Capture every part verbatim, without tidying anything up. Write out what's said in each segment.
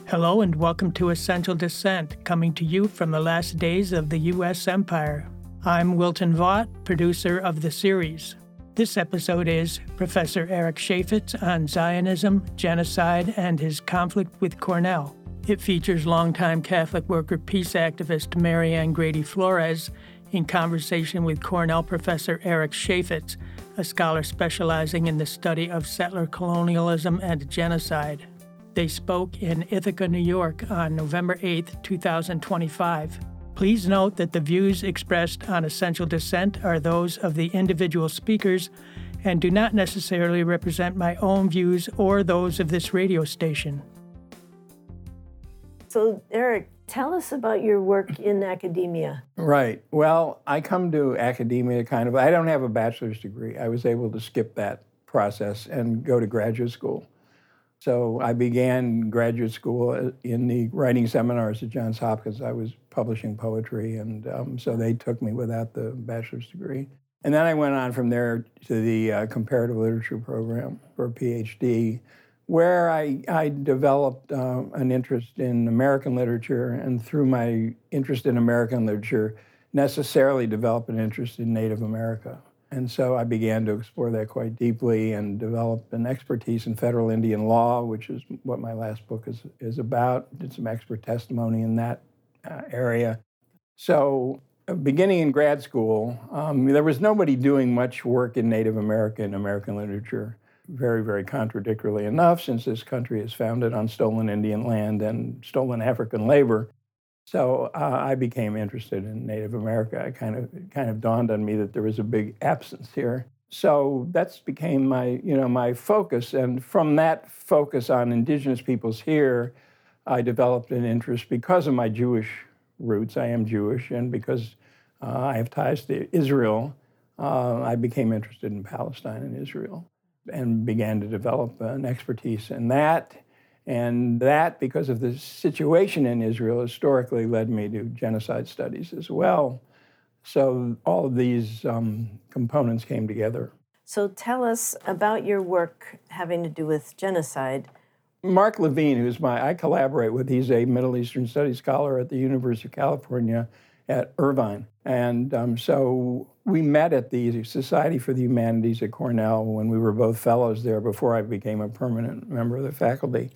Hello and welcome to Essential Dissent, coming to you from the last days of the U S Empire. I'm Wilton Vaught, producer of the series. This episode is Professor Eric Chaffetz on Zionism, Genocide, and his conflict with Cornell. It features longtime Catholic worker peace activist Marianne Grady Flores in conversation with Cornell professor Eric Chaffetz, a scholar specializing in the study of settler colonialism and genocide. They spoke in Ithaca, New York on November eighth, twenty twenty-five. Please note that the views expressed on Essential Dissent are those of the individual speakers and do not necessarily represent my own views or those of this radio station. So, Eric, tell us about your work in academia. Right. Well, I come to academia kind of, I don't have a bachelor's degree. I was able to skip that process and go to graduate school. So I began graduate school in the writing seminars at Johns Hopkins. I was publishing poetry, and um, so they took me without the bachelor's degree. And then I went on from there to the uh, comparative literature program for a PhD, where I, I developed uh, an interest in American literature, and through my interest in American literature, necessarily developed an interest in Native America. And so I began to explore that quite deeply and develop an expertise in federal Indian law, which is what my last book is, is about. Did some expert testimony in that uh, area. So uh, beginning in grad school, um, there was nobody doing much work in Native America and American literature. Very, very contradictorily enough, since this country is founded on stolen Indian land and stolen African labor. So uh, I became interested in Native America. It kind of it kind of dawned on me that there was a big absence here. So that's became my you know my focus, and from that focus on indigenous peoples here, I developed an interest because of my Jewish roots. I am Jewish, and because uh, I have ties to Israel, uh, I became interested in Palestine and Israel, and began to develop an expertise in that. And that, because of the situation in Israel, historically led me to genocide studies as well. So all of these um, components came together. So tell us about your work having to do with genocide. Mark Levine, who's my, I collaborate with, he's a Middle Eastern Studies scholar at the University of California at Irvine. And um, so we met at the Society for the Humanities at Cornell when we were both fellows there before I became a permanent member of the faculty.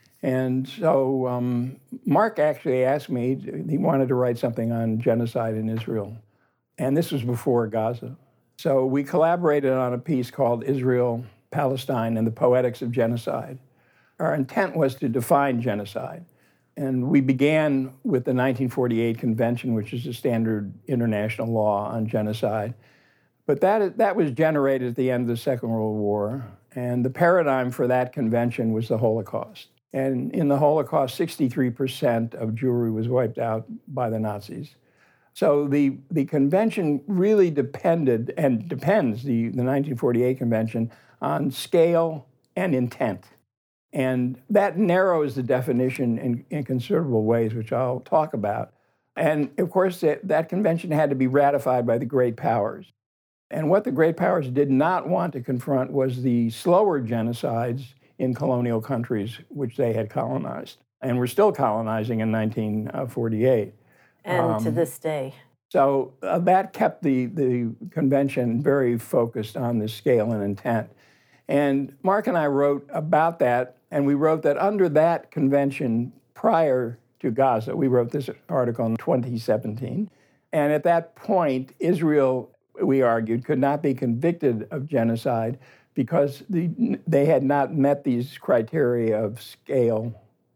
And so um, Mark actually asked me, he wanted to write something on genocide in Israel. And this was before Gaza. So we collaborated on a piece called Israel, Palestine, and the Poetics of Genocide. Our intent was to define genocide. And we began with the nineteen forty-eight Convention, which is a standard international law on genocide. But that, that was generated at the end of the Second World War. And the paradigm for that convention was the Holocaust. And in the Holocaust, sixty-three percent of Jewry was wiped out by the Nazis. So the, the convention really depended, and depends, the, the nineteen forty-eight convention, on scale and intent. And that narrows the definition in, in considerable ways, which I'll talk about. And of course, that, that convention had to be ratified by the great powers. And what the great powers did not want to confront was the slower genocides in colonial countries which they had colonized, and were still colonizing in nineteen forty-eight. And um, to this day. So uh, that kept the, the convention very focused on the scale and intent. And Mark and I wrote about that, and we wrote that under that convention prior to Gaza, we wrote this article in twenty seventeen, and at that point, Israel, we argued, could not be convicted of genocide because the, they had not met these criteria of scale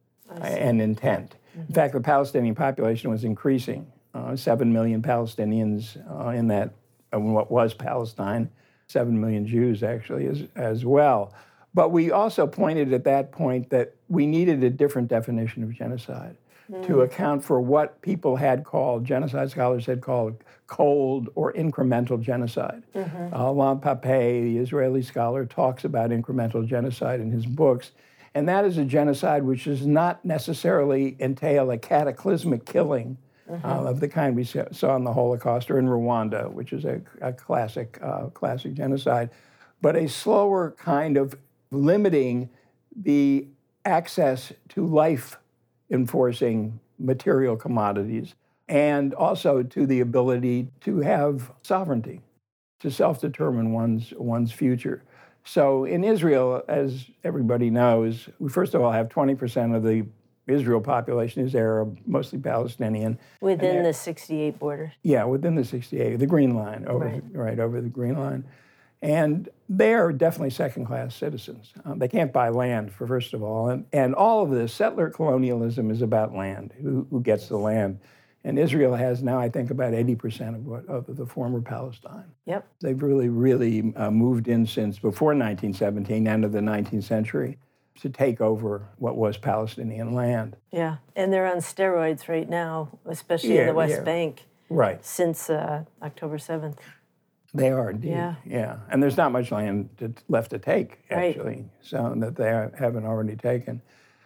and intent. Mm-hmm. In fact, the Palestinian population was increasing. Uh, seven million Palestinians uh, in that, uh, what was Palestine, seven million Jews actually as, as well. But we also pointed at that point that we needed a different definition of genocide mm. to account for what people had called, genocide scholars had called, cold or incremental genocide. Mm-hmm. Uh, Alain Papé, the Israeli scholar, talks about incremental genocide in his books. And that is a genocide which does not necessarily entail a cataclysmic killing mm-hmm. uh, of the kind we saw in the Holocaust or in Rwanda, which is a, a classic, uh, classic genocide, but a slower kind of limiting the access to life enforcing material commodities, and also to the ability to have sovereignty, to self-determine one's one's future. So in Israel, as everybody knows, we first of all have twenty percent of the Israel population is Arab, mostly Palestinian. Within the sixty-eight borders? Yeah, within the sixty-eight, the Green Line, over right. The, right over the Green Line. And they are definitely second-class citizens. Um, they can't buy land, for first of all. And, and all of this settler colonialism is about land, who, who gets the land. And Israel has now, I think, about eighty percent of, what, of the former Palestine. Yep. They've really, really uh, moved in since before nineteen seventeen, end of the nineteenth century, to take over what was Palestinian land. Yeah, and they're on steroids right now, especially yeah, in the West yeah. Bank. Right. Since uh, October seventh. They are indeed. Yeah. Yeah. And there's not much land to, left to take, actually, right. so that they haven't already taken.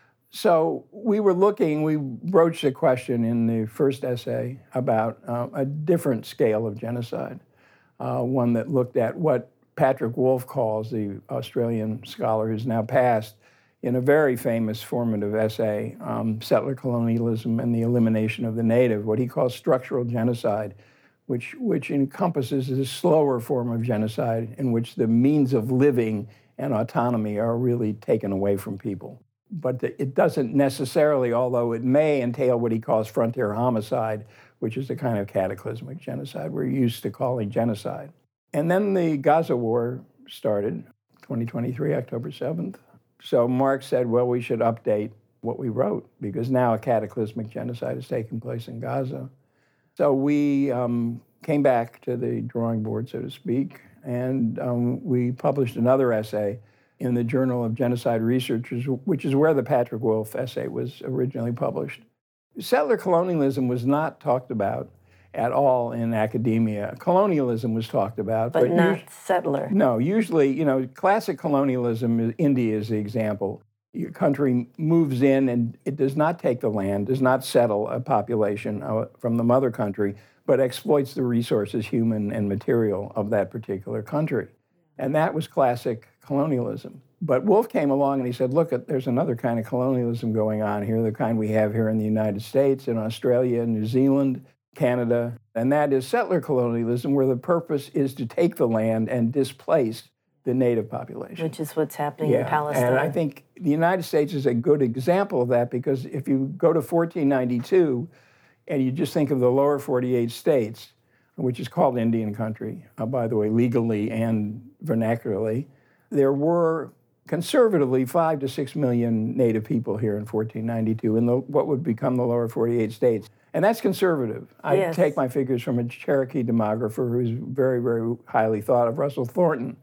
So we were looking, we broached a question in the first essay about uh, a different scale of genocide, uh, one that looked at what Patrick Wolf calls, the Australian scholar who's now passed, in a very famous formative essay, um, Settler Colonialism and the Elimination of the Native, what he calls structural genocide, which, which encompasses a slower form of genocide in which the means of living and autonomy are really taken away from people. But it doesn't necessarily, although it may entail what he calls frontier homicide, which is a kind of cataclysmic genocide we're used to calling genocide. And then the Gaza war started, twenty twenty-three, October seventh. So Mark said, well, we should update what we wrote, because now a cataclysmic genocide has taken place in Gaza. So we um, came back to the drawing board, so to speak, and um, we published another essay in the Journal of Genocide Researchers, which is where the Patrick Wolf essay was originally published. Settler colonialism was not talked about at all in academia. Colonialism was talked about. But, but not us- settler. No, usually, you know, classic colonialism, India is the example. Your country moves in and it does not take the land, does not settle a population uh, from the mother country, but exploits the resources, human and material, of that particular country. And that was classic colonialism. But Wolf came along and he said, look, there's another kind of colonialism going on here, the kind we have here in the United States, in Australia, New Zealand, Canada, and that is settler colonialism, where the purpose is to take the land and displace the native population. Which is what's happening yeah. in Palestine. And I think the United States is a good example of that, because if you go to fourteen ninety-two and you just think of the lower forty-eight states, which is called Indian country, uh, by the way, legally and vernacularly, there were conservatively five to six million native people here in fourteen ninety-two in the, what would become the lower forty-eight states. And that's conservative. I yes. take my figures from a Cherokee demographer who's very, very highly thought of, Russell Thornton.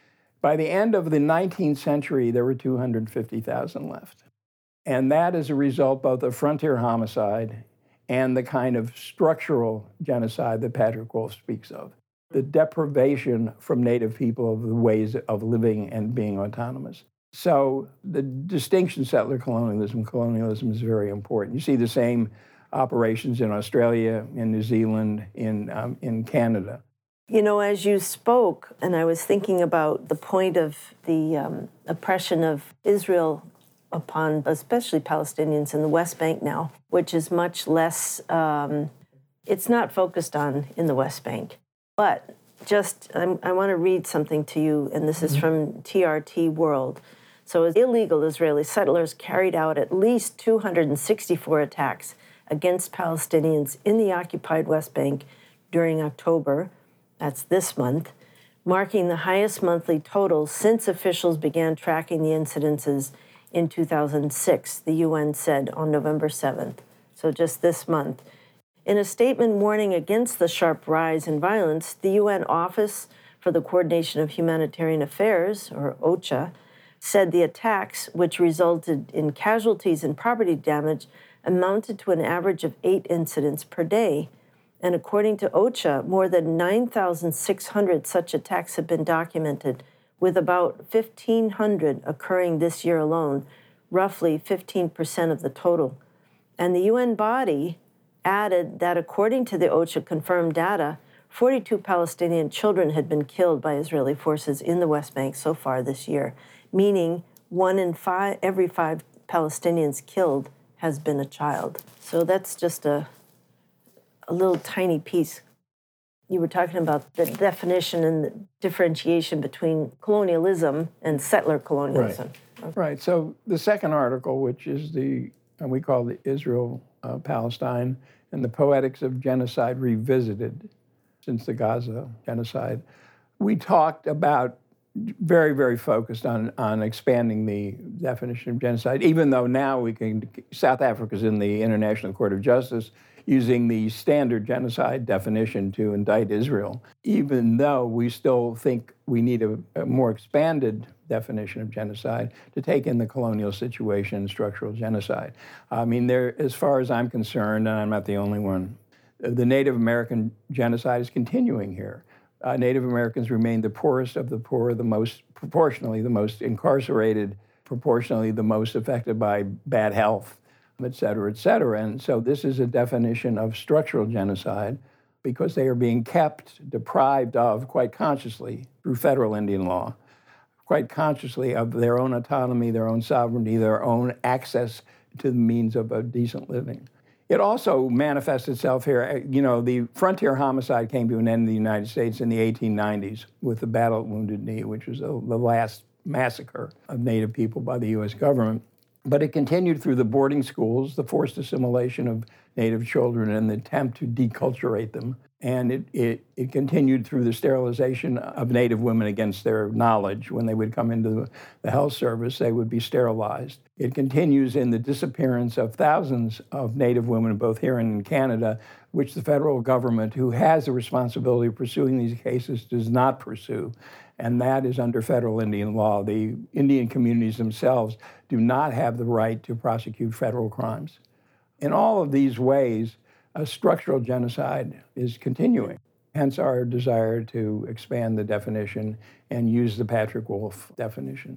By the end of the nineteenth century, there were two hundred fifty thousand left. And that is a result both of frontier homicide and the kind of structural genocide that Patrick Wolf speaks of, the deprivation from native people of the ways of living and being autonomous. So the distinction, settler colonialism, colonialism is very important. You see the same operations in Australia, in New Zealand, in, um, in Canada. You know, as you spoke, and I was thinking about the point of the um, oppression of Israel upon especially Palestinians in the West Bank now, which is much less, um, it's not focused on in the West Bank. But just, I'm, I want to read something to you, and this is from T R T World. So illegal Israeli settlers carried out at least two hundred sixty-four attacks against Palestinians in the occupied West Bank during October, that's this month, marking the highest monthly total since officials began tracking the incidences in two thousand six, the U N said on November seventh, so just this month. In a statement warning against the sharp rise in violence, the U N Office for the Coordination of Humanitarian Affairs, or OCHA, said the attacks, which resulted in casualties and property damage, amounted to an average of eight incidents per day. And according to OCHA, more than nine thousand six hundred such attacks have been documented, with about fifteen hundred occurring this year alone, roughly fifteen percent of the total. And the U N body added that according to the OCHA confirmed data, forty-two Palestinian children had been killed by Israeli forces in the West Bank so far this year, meaning one in five, every five Palestinians killed has been a child. So that's just a, a little tiny piece. You were talking about the definition and the differentiation between colonialism and settler colonialism. Right. Okay. Right. So the second article, which is the, and we call it Israel, uh, Palestine, and the Poetics of Genocide Revisited since the Gaza genocide, we talked about very, very focused on, on expanding the definition of genocide, even though now we can, South Africa's in the International Court of Justice using the standard genocide definition to indict Israel, even though we still think we need a, a more expanded definition of genocide to take in the colonial situation and structural genocide. I mean, there, as far as I'm concerned, and I'm not the only one, the Native American genocide is continuing here. Uh, Native Americans remain the poorest of the poor, the most, proportionally the most incarcerated, proportionally the most affected by bad health, et cetera, et cetera. And so this is a definition of structural genocide because they are being kept deprived of, quite consciously, through federal Indian law, quite consciously of their own autonomy, their own sovereignty, their own access to the means of a decent living. It also manifests itself here. You know, the frontier homicide came to an end in the United States in the eighteen nineties with the Battle at Wounded Knee, which was the last massacre of Native people by the U S government. But it continued through the boarding schools, the forced assimilation of Native children, and the attempt to deculturate them. And it, it, it continued through the sterilization of Native women against their knowledge. When they would come into the health service, they would be sterilized. It continues in the disappearance of thousands of Native women, both here and in Canada, which the federal government, who has the responsibility of pursuing these cases, does not pursue. And that is under federal Indian law. The Indian communities themselves do not have the right to prosecute federal crimes. In all of these ways, a structural genocide is continuing, hence our desire to expand the definition and use the Patrick Wolf definition.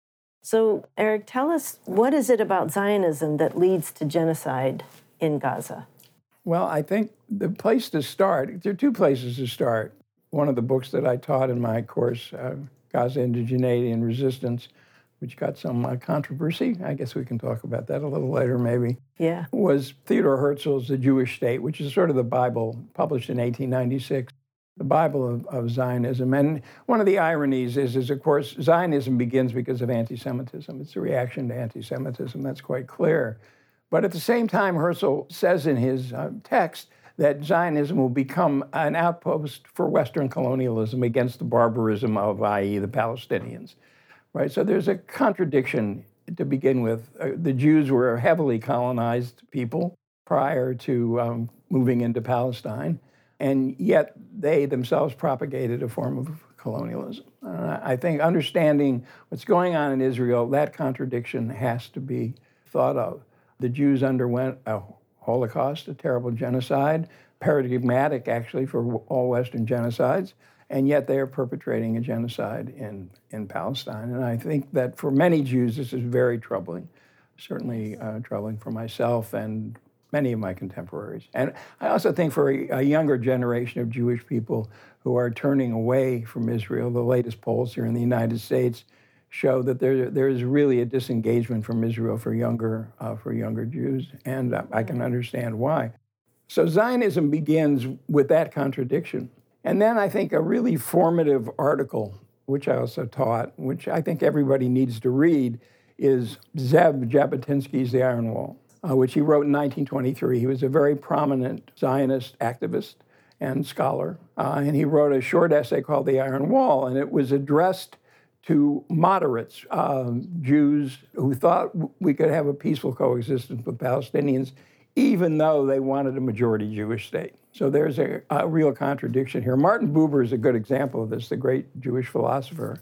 So, Eric, tell us, what is it about Zionism that leads to genocide in Gaza? Well, I think the place to start, there are two places to start. One of the books that I taught in my course, uh, Gaza Indigeneity and Resistance, which got some uh, controversy, I guess we can talk about that a little later maybe, yeah, was Theodore Herzl's The Jewish State, which is sort of the Bible, published in eighteen ninety-six, the Bible of, of Zionism. And one of the ironies is, is, of course, Zionism begins because of anti-Semitism. It's a reaction to anti-Semitism, that's quite clear. But at the same time, Herzl says in his uh, text that Zionism will become an outpost for Western colonialism against the barbarism of, that is the Palestinians. Right, so there's a contradiction to begin with. Uh, the Jews were a heavily colonized people prior to um, moving into Palestine, and yet they themselves propagated a form of colonialism. Uh, I think understanding what's going on in Israel, that contradiction has to be thought of. The Jews underwent a Holocaust, a terrible genocide, paradigmatic actually for all Western genocides, and yet they are perpetrating a genocide in, in Palestine. And I think that for many Jews, this is very troubling, certainly uh, troubling for myself and many of my contemporaries. And I also think for a, a younger generation of Jewish people who are turning away from Israel, the latest polls here in the United States show that there, there is really a disengagement from Israel for younger, uh, for younger Jews, and uh, I can understand why. So Zionism begins with that contradiction. And then I think a really formative article, which I also taught, which I think everybody needs to read, is Zev Jabotinsky's The Iron Wall, uh, which he wrote in nineteen twenty-three. He was a very prominent Zionist activist and scholar, uh, and he wrote a short essay called The Iron Wall, and it was addressed to moderates, um, Jews who thought we could have a peaceful coexistence with Palestinians, even though they wanted a majority Jewish state. So there's a, a real contradiction here. Martin Buber is a good example of this, the great Jewish philosopher.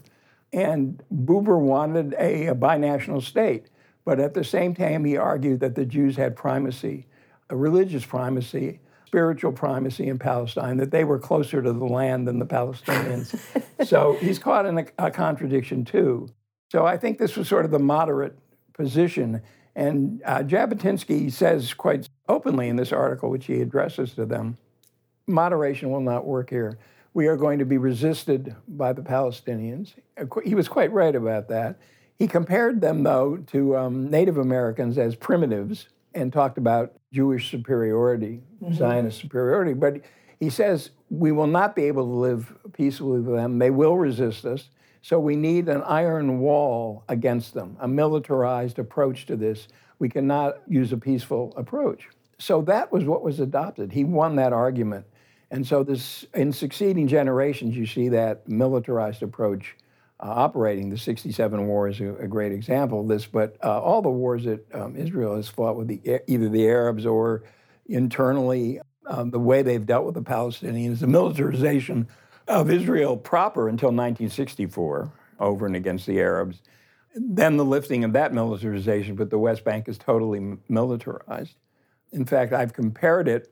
And Buber wanted a, a binational state, but at the same time, he argued that the Jews had primacy, a religious primacy, spiritual primacy in Palestine, that they were closer to the land than the Palestinians. So he's caught in a, a contradiction too. So I think this was sort of the moderate position. And uh, Jabotinsky says quite openly in this article, which he addresses to them, moderation will not work here. We are going to be resisted by the Palestinians. He was quite right about that. He compared them, though, to um, Native Americans as primitives, and talked about Jewish superiority, mm-hmm. Zionist superiority. But he says, we will not be able to live peacefully with them. They will resist us. So we need an iron wall against them, a militarized approach to this. We cannot use a peaceful approach. So that was what was adopted. He won that argument. And so this, in succeeding generations, you see that militarized approach uh, operating. The sixty-seven war is a, a great example of this, but uh, all the wars that um, Israel has fought with the, either the Arabs or internally, um, the way they've dealt with the Palestinians, the militarization of Israel proper until nineteen sixty-four, over and against the Arabs, then the lifting of that militarization, but the West Bank is totally militarized. In fact, I've compared it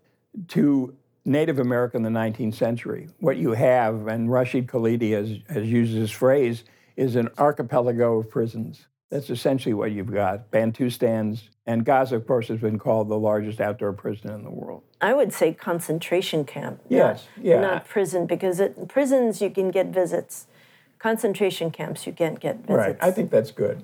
to Native America in the nineteenth century. What you have, and Rashid Khalidi has, has used this phrase, is an archipelago of prisons. That's essentially what you've got. Bantustans, and Gaza, of course, has been called the largest outdoor prison in the world. I would say concentration camp. Yes, not, yeah. Not prison, because at prisons you can get visits. Concentration camps you can't get visits. Right, I think that's good.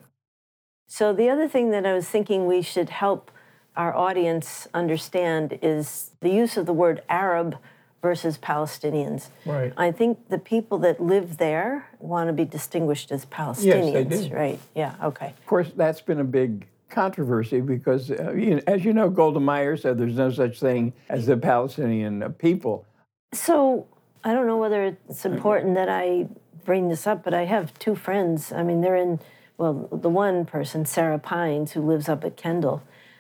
So the other thing that I was thinking we should help our audience understand is the use of the word Arab versus Palestinians. Right. I think the people that live there want to be distinguished as Palestinians. Yes, they do. Right, yeah, okay. Of course, that's been a big controversy because, uh, you know, as you know, Golda Meir said there's no such thing as the Palestinian people. So I don't know whether it's important that I bring this up, but I have two friends. I mean, they're in, well, the one person, Sarah Pines, who lives up at Kendall,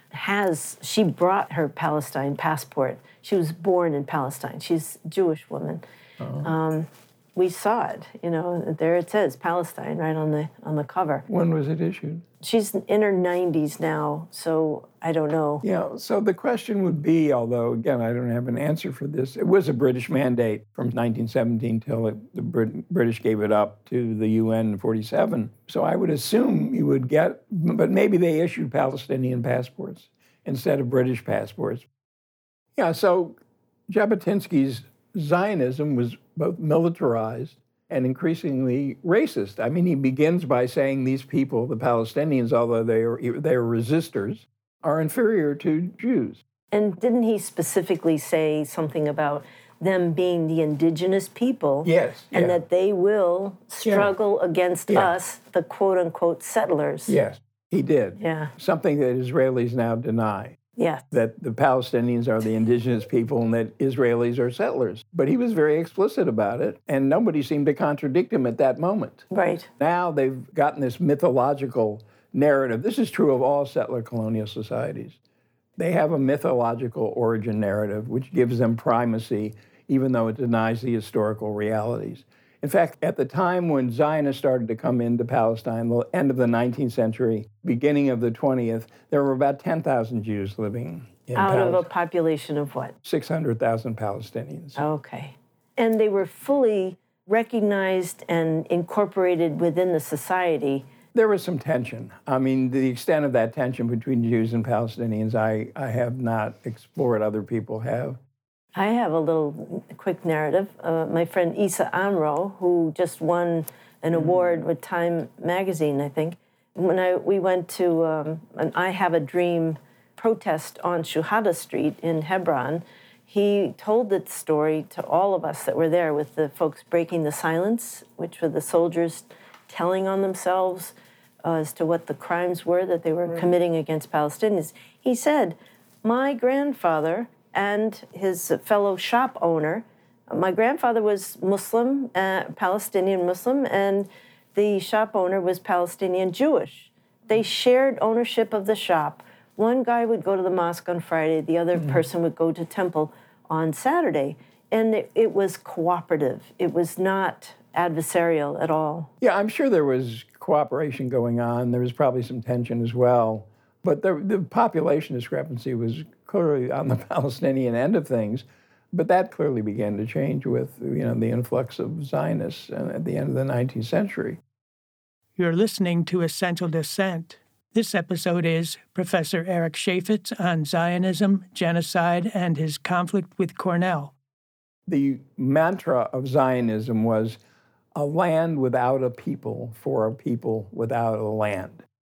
has, she brought her Palestine passport. She was born in Palestine. She's a Jewish woman. Oh. Um, we saw it, you know, there it says Palestine right on the on the cover. When was it issued? She's in her nineties now, so I don't know. Yeah, so the question would be, although, again, I don't have an answer for this, it was a British mandate from nineteen seventeen till it, the Brit- British gave it up to the U N in forty-seven. So I would assume you would get, but maybe they issued Palestinian passports instead of British passports. Yeah, so Jabotinsky's Zionism was both militarized and increasingly racist. I mean, he begins by saying these people, the Palestinians, although they are they are resistors, are inferior to Jews. And didn't he specifically say something about them being the indigenous people? Yes. And yeah. that they will struggle yeah. against yeah. us, the quote-unquote settlers. Yes, he did. Yeah. Something that Israelis now deny. Yes. That the Palestinians are the indigenous people and that Israelis are settlers. But he was very explicit about it, and nobody seemed to contradict him at that moment. Right. Now they've gotten this mythological narrative. This is true of all settler colonial societies. They have a mythological origin narrative which gives them primacy, even though it denies the historical realities. In fact, at the time when Zionists started to come into Palestine, the end of the nineteenth century, beginning of the twentieth, there were about ten thousand Jews living in Out Palestine. of a population of what? six hundred thousand Palestinians. Okay. And they were fully recognized and incorporated within the society. There was some tension. I mean, the extent of that tension between Jews and Palestinians, I, I have not explored. Other people have. I have a little quick narrative. Uh, my friend Issa Amro, who just won an award with Time magazine, I think. When I we went to um, an I Have a Dream protest on Shuhada Street in Hebron, he told the story to all of us that were there, with the folks breaking the silence, which were the soldiers telling on themselves uh, as to what the crimes were that they were right. committing against Palestinians. He said, my grandfather and his fellow shop owner. My grandfather was Muslim, uh, Palestinian Muslim, and the shop owner was Palestinian Jewish. They shared ownership of the shop. One guy would go to the mosque on Friday, the other mm-hmm. person would go to temple on Saturday. And it, it was cooperative. It was not adversarial at all. Yeah, I'm sure there was cooperation going on. There was probably some tension as well. But the, the population discrepancy was clearly on the Palestinian end of things, but that clearly began to change with, you know, the influx of Zionists at the end of the nineteenth century. You're listening to Essential Dissent. This episode is Professor Eric Chaifetz on Zionism, genocide, and his conflict with Cornell. The mantra of Zionism was a land without a people for a people without a land.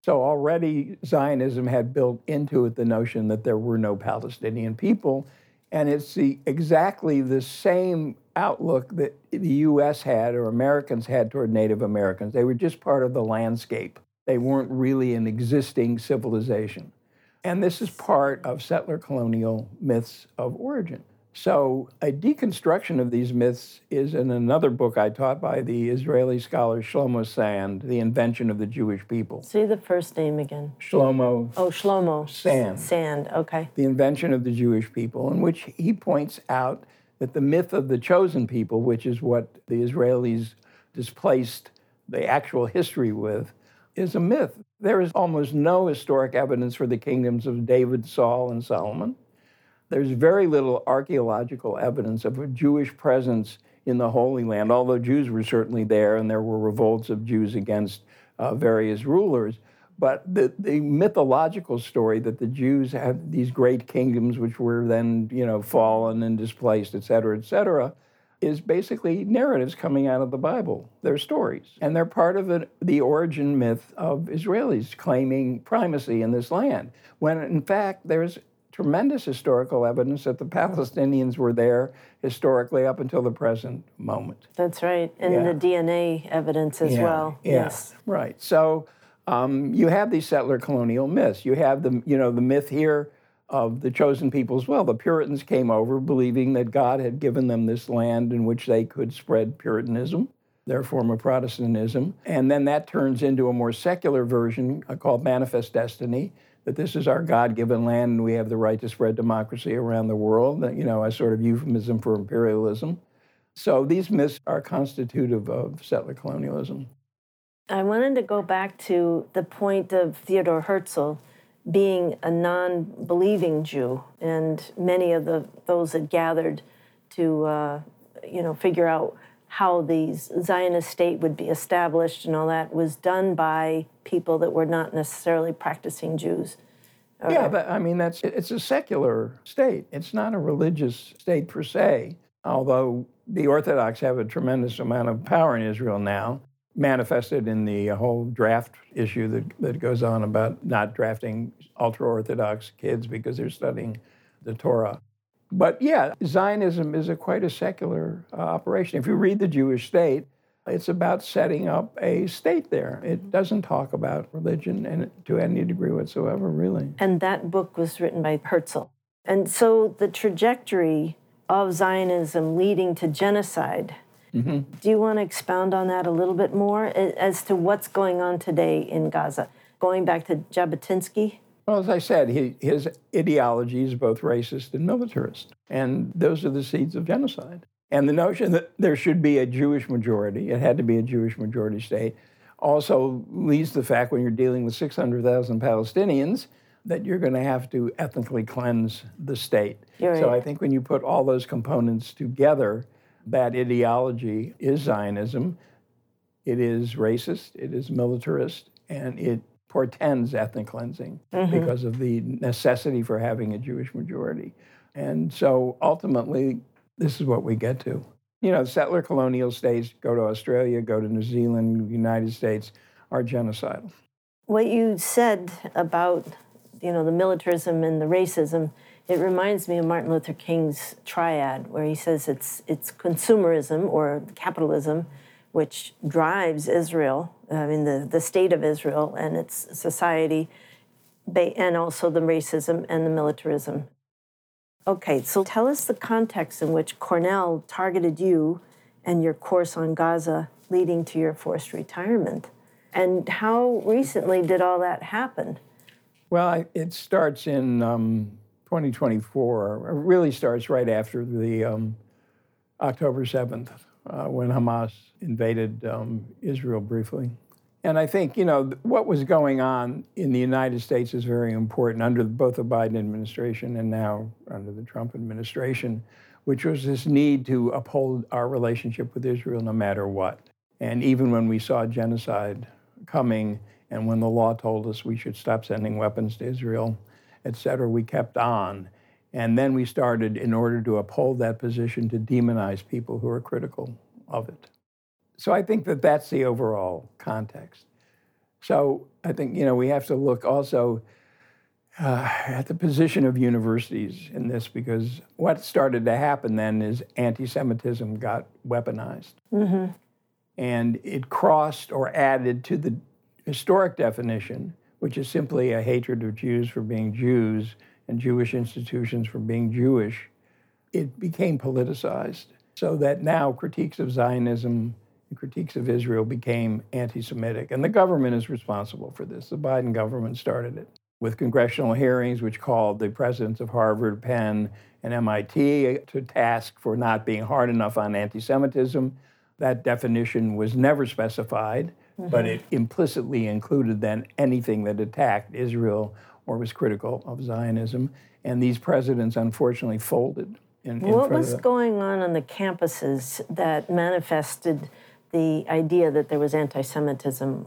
So already Zionism had built into it the notion that there were no Palestinian people, and it's the, exactly the same outlook that the U S had or Americans had toward Native Americans. They were just part of the landscape. They weren't really an existing civilization. And this is part of settler colonial myths of origin. So a deconstruction of these myths is in another book I taught by the Israeli scholar Shlomo Sand, The Invention of the Jewish People. Say the first name again. Shlomo. Oh, Shlomo. Sand. Sand, okay. The Invention of the Jewish People, in which he points out that the myth of the chosen people, which is what the Israelis displaced the actual history with, is a myth. There is almost no historic evidence for the kingdoms of David, Saul, and Solomon. There's very little archaeological evidence of a Jewish presence in the Holy Land, although Jews were certainly there and there were revolts of Jews against uh, various rulers. But the, the mythological story that the Jews had these great kingdoms which were then, you know, fallen and displaced, et cetera, et cetera, is basically narratives coming out of the Bible. They're stories. And they're part of the, the origin myth of Israelis claiming primacy in this land, when in fact there's tremendous historical evidence that the Palestinians were there historically up until the present moment. That's right. And Yeah. the D N A evidence as Yeah, well. yeah, Yes. right. So um, you have these settler colonial myths. You have the, you know, the myth here of the chosen people as well. The Puritans came over believing that God had given them this land in which they could spread Puritanism, their form of Protestantism. And then that turns into a more secular version uh, called Manifest Destiny, that this is our God-given land and we have the right to spread democracy around the world, you know, a sort of euphemism for imperialism. So these myths are constitutive of settler colonialism. I wanted to go back to the point of Theodor Herzl being a non-believing Jew, and many of the those that gathered to, uh, you know, figure out how the Zionist state would be established and all that was done by people that were not necessarily practicing Jews. Or, Yeah, but I mean, that's it's a secular state. It's not a religious state per se, although the Orthodox have a tremendous amount of power in Israel now, manifested in the whole draft issue that, that goes on about not drafting ultra-Orthodox kids because they're studying the Torah. But yeah, Zionism is a quite a secular uh, operation. If you read the Jewish State, it's about setting up a state there. It doesn't talk about religion and to any degree whatsoever, really. And that book was written by Herzl. And so the trajectory of Zionism leading to genocide, mm-hmm. do you want to expound on that a little bit more as to what's going on today in Gaza? Going back to Jabotinsky? Well, as I said, he, his ideology is both racist and militarist, and those are the seeds of genocide. And the notion that there should be a Jewish majority, it had to be a Jewish majority state, also leads to the fact when you're dealing with six hundred thousand Palestinians that you're going to have to ethnically cleanse the state. You're so right. I think when you put all those components together, that ideology is Zionism. It is racist, it is militarist, and it portends ethnic cleansing mm-hmm. because of the necessity for having a Jewish majority. And so ultimately, this is what we get to. You know, settler colonial states, go to Australia, go to New Zealand, United States, are genocidal. What you said about, you know, the militarism and the racism, it reminds me of Martin Luther King's triad, where he says it's it's consumerism or capitalism, which drives Israel, I mean, the, the state of Israel and its society, and also the racism and the militarism. Okay, so tell us the context in which Cornell targeted you and your course on Gaza leading to your forced retirement. And how recently did all that happen? Well, I, it starts in um, twenty twenty-four. It really starts right after the um, October seventh, uh, when Hamas invaded um, Israel briefly. And I think, you know, what was going on in the United States is very important under both the Biden administration and now under the Trump administration, which was this need to uphold our relationship with Israel no matter what. And even when we saw genocide coming and when the law told us we should stop sending weapons to Israel, et cetera, we kept on. And then we started, in order to uphold that position, to demonize people who are critical of it. So I think that that's the overall context. So I think, you know, we have to look also uh, at the position of universities in this, because what started to happen then is anti-Semitism got weaponized. Mm-hmm. And it crossed or added to the historic definition, which is simply a hatred of Jews for being Jews and Jewish institutions for being Jewish. It became politicized, so that now critiques of Zionism and critiques of Israel became anti-Semitic. And the government is responsible for this. The Biden government started it with congressional hearings, which called the presidents of Harvard, Penn, and M I T to task for not being hard enough on anti-Semitism. That definition was never specified, mm-hmm. but it implicitly included then anything that attacked Israel or was critical of Zionism. And these presidents unfortunately folded. In, in what front was of the, going on on the campuses that manifested the idea that there was anti-Semitism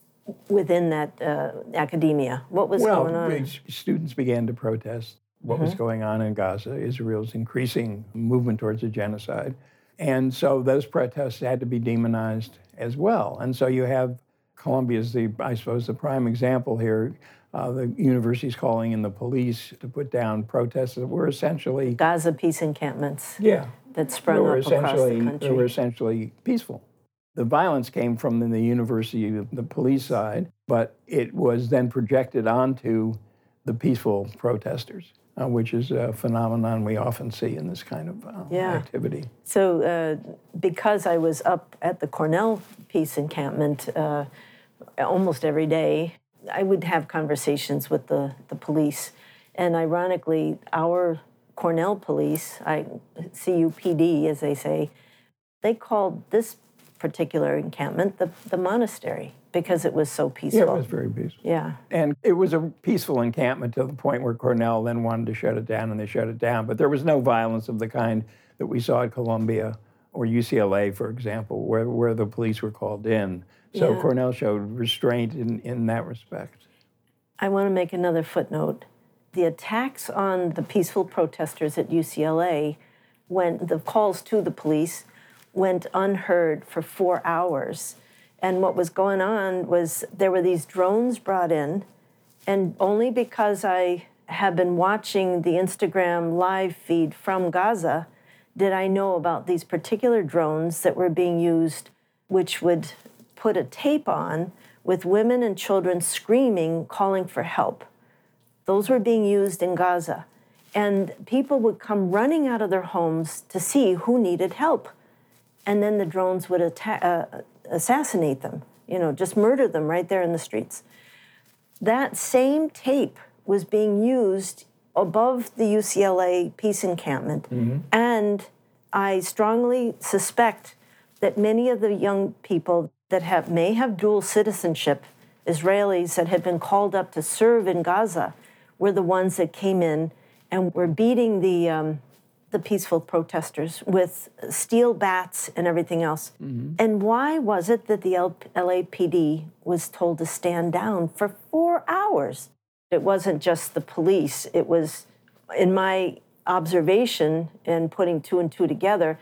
within that uh, academia? What was well, going on? Students began to protest what mm-hmm. was going on in Gaza, Israel's increasing movement towards a genocide. And so those protests had to be demonized as well. And so you have Columbia's the, I suppose, the prime example here. Uh, the university's calling in the police to put down protests that were essentially Gaza peace encampments. Yeah, that sprung up across the country. They were essentially peaceful. The violence came from the university, the police side, but it was then projected onto the peaceful protesters, uh, which is a phenomenon we often see in this kind of uh, yeah. activity. So uh, because I was up at the Cornell peace encampment uh, almost every day, I would have conversations with the, the police. And ironically, our Cornell police, I, C U P D as they say, they called this particular encampment the, the monastery because it was so peaceful. Yeah, it was very peaceful. Yeah. And it was a peaceful encampment to the point where Cornell then wanted to shut it down, and they shut it down. But there was no violence of the kind that we saw at Columbia or U C L A, for example, where, where the police were called in. So yeah. Cornell showed restraint in, in that respect. I want to make another footnote. The attacks on the peaceful protesters at U C L A, when the calls to the police went unheard for four hours. And what was going on was there were these drones brought in, and only because I have been watching the Instagram live feed from Gaza did I know about these particular drones that were being used, which would put a tape on with women and children screaming, calling for help. Those were being used in Gaza. And people would come running out of their homes to see who needed help. And then the drones would atta- uh, assassinate them, you know, just murder them right there in the streets. That same tape was being used above the U C L A peace encampment. Mm-hmm. And I strongly suspect that many of the young people that have may have dual citizenship, Israelis that had been called up to serve in Gaza, were the ones that came in and were beating the um, the peaceful protesters with steel bats and everything else. Mm-hmm. And why was it that the L A P D was told to stand down for four hours? It wasn't just the police. It was, in my observation and putting two and two together,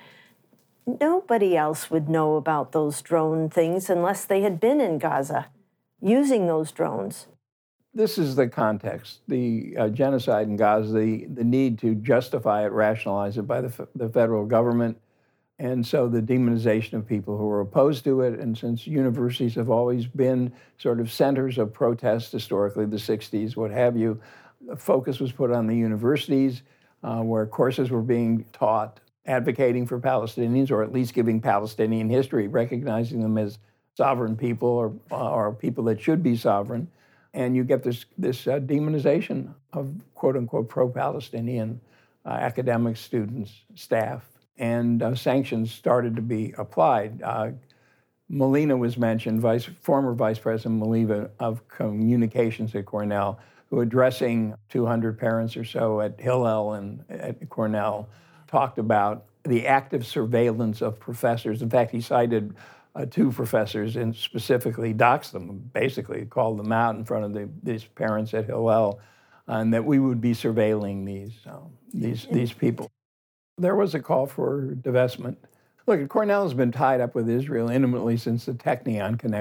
nobody else would know about those drone things unless they had been in Gaza using those drones. This is the context, the uh, genocide in Gaza, the, the need to justify it, rationalize it by the, f- the federal government, and so the demonization of people who are opposed to it. And since universities have always been sort of centers of protest historically, the sixties, what have you, the focus was put on the universities uh, where courses were being taught advocating for Palestinians, or at least giving Palestinian history, recognizing them as sovereign people or, or people that should be sovereign. And you get this this uh, demonization of quote-unquote pro-Palestinian uh, academics, students, staff, and uh, sanctions started to be applied. Uh, Molina was mentioned, vice, former Vice President Molina of Communications at Cornell, who addressing two hundred parents or so at Hillel and at Cornell, talked about the active surveillance of professors. In fact, he cited Uh, two professors and specifically doxed them, basically called them out in front of the, these parents at Hillel, and that we would be surveilling these um, these these people. There was a call for divestment. Look, Cornell has been tied up with Israel intimately since the Technion connection.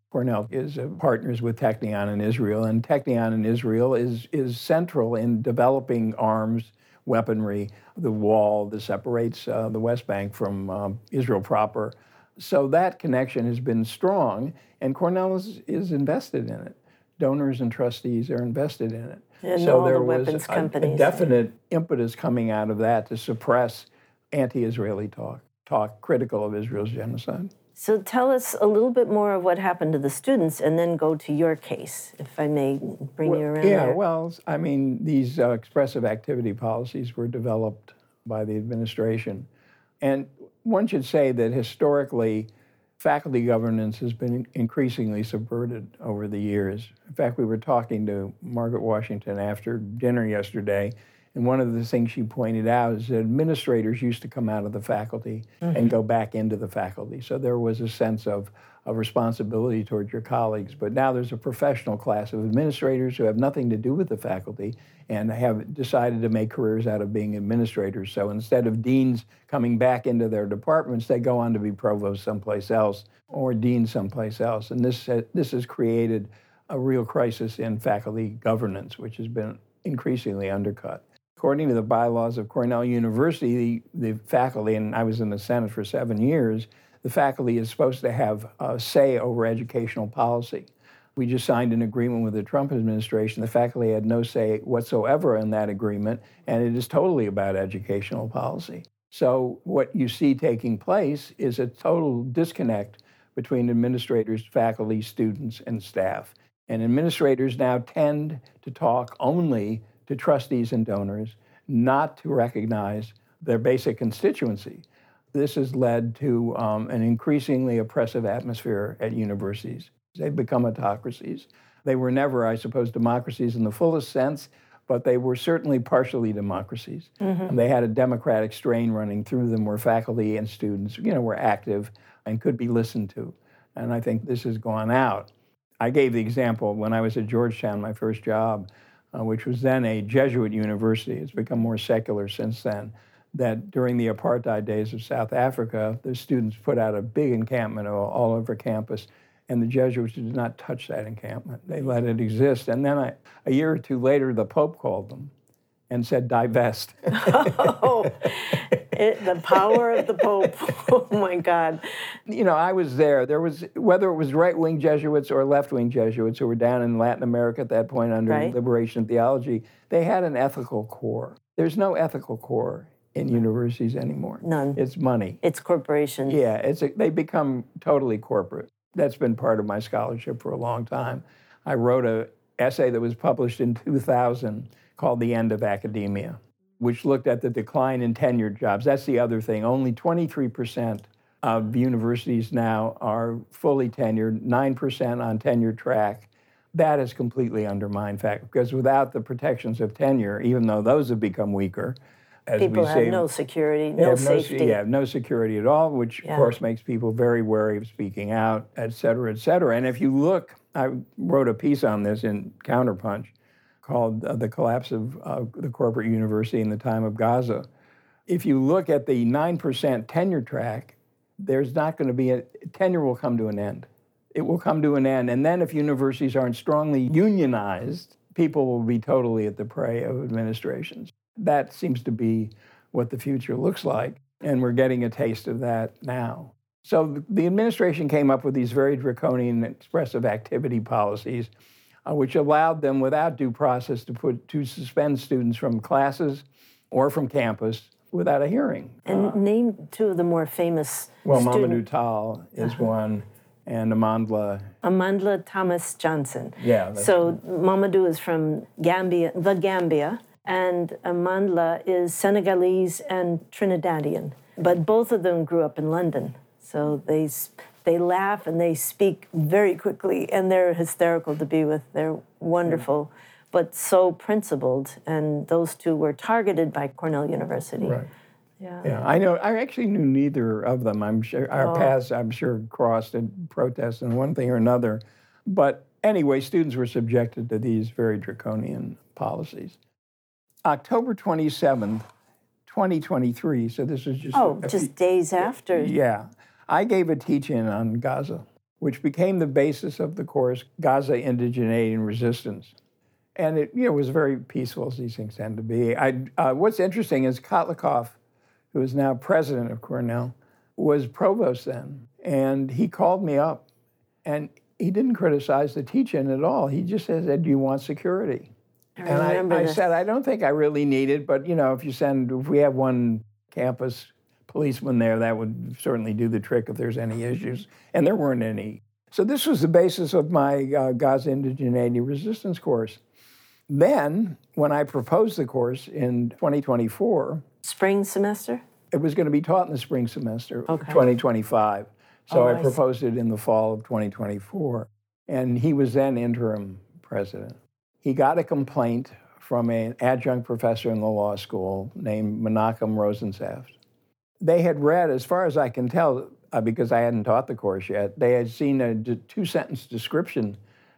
Cornell is uh, partners with Technion in Israel, and Technion in Israel is, is central in developing arms, weaponry, the wall that separates uh, the West Bank from um, Israel proper. So that connection has been strong, and Cornell is, is invested in it. Donors and trustees are invested in it. And so all there the was weapons a, companies. a definite impetus coming out of that to suppress anti-Israeli talk, talk critical of Israel's genocide. So tell us a little bit more of what happened to the students, and then go to your case, if I may bring well, you around yeah, there. well, I mean, these uh, expressive activity policies were developed by the administration. And one should say that historically, faculty governance has been increasingly subverted over the years. In fact, we were talking to Margaret Washington after dinner yesterday, and one of the things she pointed out is that administrators used to come out of the faculty mm-hmm. and go back into the faculty. So there was a sense of, of responsibility toward your colleagues. But now there's a professional class of administrators who have nothing to do with the faculty and have decided to make careers out of being administrators. So instead of deans coming back into their departments, they go on to be provost someplace else or dean someplace else. And this, uh, this has created a real crisis in faculty governance, which has been increasingly undercut. According to the bylaws of Cornell University, the, the faculty, and I was in the Senate for seven years, the faculty is supposed to have a say over educational policy. We just signed an agreement with the Trump administration. The faculty had no say whatsoever in that agreement, and it is totally about educational policy. So what you see taking place is a total disconnect between administrators, faculty, students, and staff. And administrators now tend to talk only to trustees and donors, not to recognize their basic constituency. This has led to um, an increasingly oppressive atmosphere at universities. They've become autocracies. They were never, I suppose, democracies in the fullest sense, but they were certainly partially democracies. Mm-hmm. And they had a democratic strain running through them where faculty and students, you know, were active and could be listened to. And I think this has gone out. I gave the example when I was at Georgetown, my first job, Uh, which was then a Jesuit university. It's become more secular since then, that during the apartheid days of South Africa, the students put out a big encampment all, all over campus, and the Jesuits did not touch that encampment. They let it exist. And then I, a year or two later, the Pope called them and said, divest. Oh, it, the power of the Pope. Oh, my God. You know, I was there. There was, whether it was right-wing Jesuits or left-wing Jesuits who were down in Latin America at that point under right. liberation theology, they had an ethical core. There's no ethical core in universities anymore. None. It's money. It's corporations. Yeah, it's a, they become totally corporate. That's been part of my scholarship for a long time. I wrote an essay that was published in two thousand called The End of Academia, which looked at the decline in tenured jobs. That's the other thing. Only twenty-three percent of universities now are fully tenured, nine percent on tenure track. That has completely undermined fact, because without the protections of tenure, even though those have become weaker, as people we have say, no security, no have safety. No, yeah, no security at all, which yeah. of course makes people very wary of speaking out, et cetera, et cetera. And if you look, I wrote a piece on this in Counterpunch called uh, The Collapse of uh, the Corporate University in the Time of Gaza. If you look at the nine percent tenure track, there's not going to be a, tenure will come to an end. It will come to an end. And then if universities aren't strongly unionized, people will be totally at the prey of administrations. That seems to be what the future looks like, and we're getting a taste of that now. So the administration came up with these very draconian expressive activity policies, uh, which allowed them, without due process, to put to suspend students from classes or from campus without a hearing. And uh, name two of the more famous Well, student... Mamadou Tall is uh-huh. one, and Amandla. Amandla Thomas Johnson. Yeah. So Mamadou is from Gambia, the Gambia, and Amandla is Senegalese and Trinidadian. But both of them grew up in London. So they they laugh and they speak very quickly, and they're hysterical to be with. They're wonderful, mm. but so principled. And those two were targeted by Cornell University. Right. Yeah. Yeah. I know. I actually knew neither of them. I'm sure our oh. paths, I'm sure, crossed in protests and one thing or another. But anyway, students were subjected to these very draconian policies. October twenty-seventh, twenty twenty-three, so this was just... Oh, a just few, days after. Yeah. I gave a teach-in on Gaza, which became the basis of the course, Gaza Indigeneity and Resistance. And it you know, was very peaceful, as these things tend to be. I, uh, what's interesting is Kotlikoff, who is now president of Cornell, was provost then. And he called me up, and he didn't criticize the teaching at all. He just said, do you want security? I and I, I said, I don't think I really need it, but you know, if you send, if we have one campus policeman there, that would certainly do the trick if there's any issues. And there weren't any. So this was the basis of my uh, Gaza Indigeneity Resistance course. Then, when I proposed the course in twenty twenty-four... Spring semester? It was going to be taught in the spring semester of okay. twenty twenty-five. So oh, I I proposed see. it in the fall of twenty twenty-four. And he was then interim president. He got a complaint from an adjunct professor in the law school named Menachem Rosensaft. They had read, as far as I can tell, uh, because I hadn't taught the course yet, they had seen a d- two-sentence description